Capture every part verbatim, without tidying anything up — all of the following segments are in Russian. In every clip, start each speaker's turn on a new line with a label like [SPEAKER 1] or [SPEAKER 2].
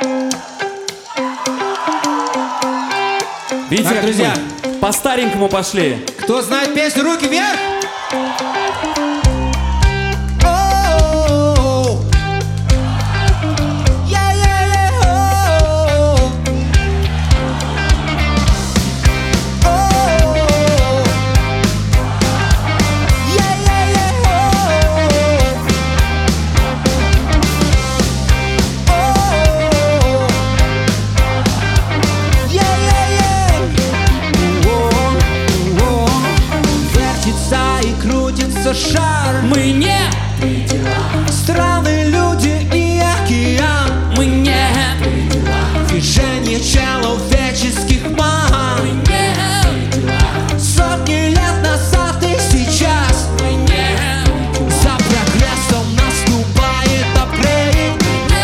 [SPEAKER 1] Видите,
[SPEAKER 2] Так,
[SPEAKER 1] как
[SPEAKER 2] друзья,
[SPEAKER 1] мы по-старенькому пошли.
[SPEAKER 2] кто знает песню, руки вверх! Шар.
[SPEAKER 3] Мы не
[SPEAKER 2] Страны, люди и океан.
[SPEAKER 3] Мы не
[SPEAKER 2] Движение человеческих ман.
[SPEAKER 3] Мы не
[SPEAKER 2] Сотни лет назад и сейчас.
[SPEAKER 3] Мы не
[SPEAKER 2] За прогрессом наступает апрель.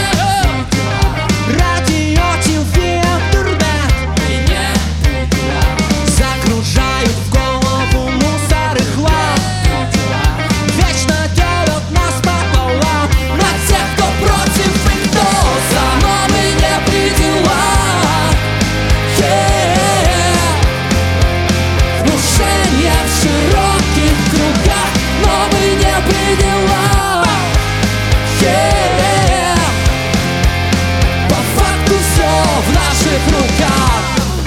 [SPEAKER 2] Радио, ТВ, интернет
[SPEAKER 3] Мы не
[SPEAKER 2] загружают в голову мусор и хлам. Вечно делят нас пополам.
[SPEAKER 3] на тех, кто против и кто за. Но мы не при делах. Yeah. Внушение в широких кругах, но мы не при делах. Yeah. По факту все в наших руках.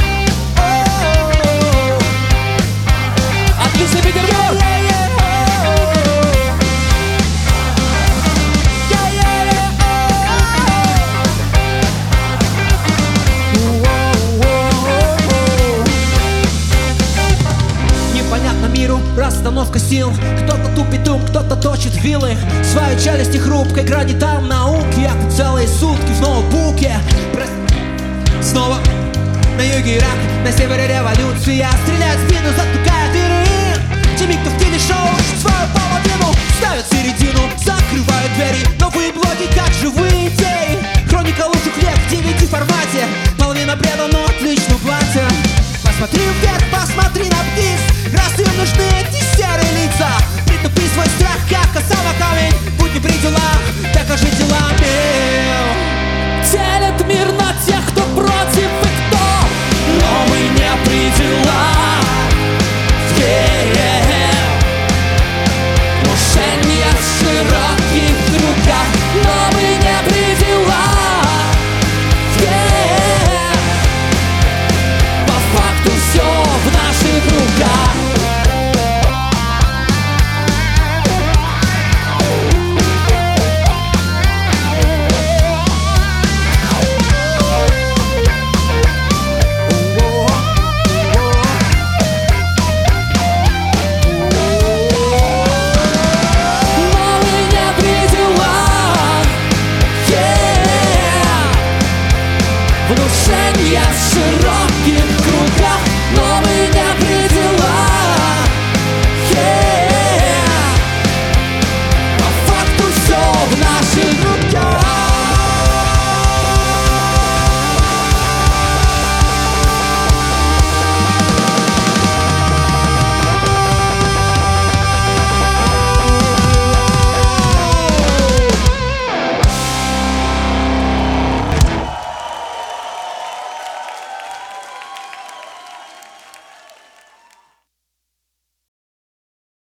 [SPEAKER 3] Отличный Петербург!
[SPEAKER 2] Непонятно миру расстановка сил. Кто-то тупит ум, кто-то точит вилы. Своей челюсти хрупкой грани там науки. А ты целые сутки в ноутбуке. Про- Снова на юге Ирак, на севере революция. Стреляют